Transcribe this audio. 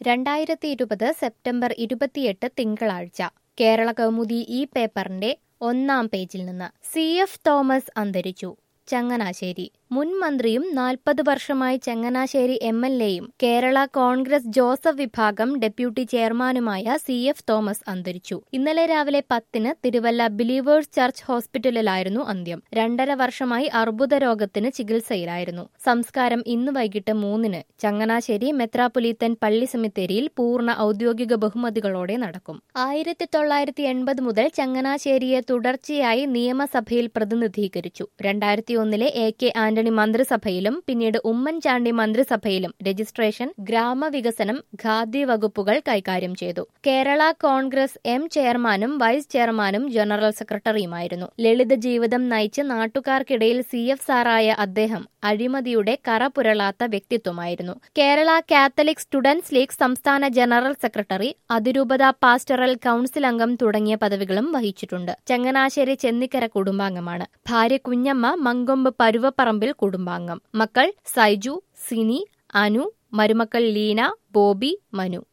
2020 September 28 തിങ്കളാഴ്ച കേരള കൗമുദി ഈ പേപ്പറിന്റെ 1-ാം പേജിൽ നിന്ന് CF തോമസ് അന്തരിച്ചു. ചങ്ങനാശ്ശേരി മുൻ മന്ത്രിയും 40 വർഷമായി ചങ്ങനാശ്ശേരി MLAയും കേരള കോൺഗ്രസ് ജോസഫ് വിഭാഗം ഡെപ്യൂട്ടി ചെയർമാനുമായ CF തോമസ് അന്തരിച്ചു. ഇന്നലെ രാവിലെ 10-ന് തിരുവല്ല ബിലീവേഴ്സ് ചർച്ച് ഹോസ്പിറ്റലിലായിരുന്നു അന്ത്യം. 2.5 വർഷമായി അർബുദ രോഗത്തിന് ചികിത്സയിലായിരുന്നു. സംസ്കാരം ഇന്ന് വൈകിട്ട് 3-ന് ചങ്ങനാശ്ശേരി മെത്രാപ്പൊലീത്തൻ പള്ളി സെമിത്തേരിയിൽ പൂർണ്ണ ഔദ്യോഗിക ബഹുമതികളോടെ നടക്കും. 1980 മുതൽ ചങ്ങനാശ്ശേരിയെ തുടർച്ചയായി നിയമസഭയിൽ പ്രതിനിധീകരിച്ചു. 2001-ലെ AK ആന്റണി മന്ത്രിസഭയിലും പിന്നീട് ഉമ്മൻചാണ്ടി മന്ത്രിസഭയിലും രജിസ്ട്രേഷൻ, ഗ്രാമവികസനം, ഖാദി വകുപ്പുകൾ കൈകാര്യം ചെയ്തു. കേരള കോൺഗ്രസ് ചെയർമാനും വൈസ് ചെയർമാനും ജനറൽ സെക്രട്ടറിയുമായിരുന്നു. ലളിത ജീവിതം നയിച്ച് നാട്ടുകാർക്കിടയിൽ CF സാറായ അദ്ദേഹം അഴിമതിയുടെ കറപുരളാത്ത വ്യക്തിത്വമായിരുന്നു. കേരള കാത്തലിക് സ്റ്റുഡന്റ്സ് ലീഗ് സംസ്ഥാന ജനറൽ സെക്രട്ടറി, അതിരൂപത പാസ്റ്ററൽ കൌൺസിൽ അംഗം തുടങ്ങിയ പദവികളും വഹിച്ചിട്ടുണ്ട്. ചങ്ങനാശ്ശേരി ചെന്നിക്കര കുടുംബാംഗമാണ്. ഭാര്യ കുഞ്ഞമ്മ മങ്കൊമ്പ് പരുവപ്പറമ്പിൽ കുടുംബാംഗം. മക്കൾ സൈജു, സിനി, അനു, മരുമക്കൾ ലീന, ബോബി, മനു.